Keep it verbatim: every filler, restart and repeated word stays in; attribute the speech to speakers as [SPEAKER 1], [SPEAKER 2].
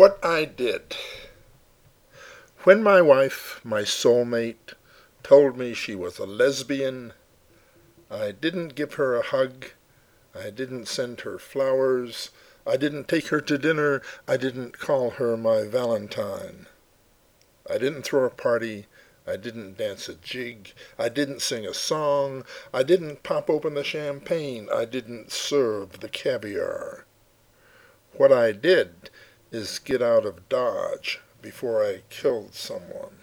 [SPEAKER 1] What I Did. When my wife, my soulmate, told me she was a lesbian, I didn't give her a hug, I didn't send her flowers, I didn't take her to dinner, I didn't call her my Valentine. I didn't throw a party, I didn't dance a jig, I didn't sing a song, I didn't pop open the champagne, I didn't serve the caviar. What I did is get out of Dodge before I killed someone.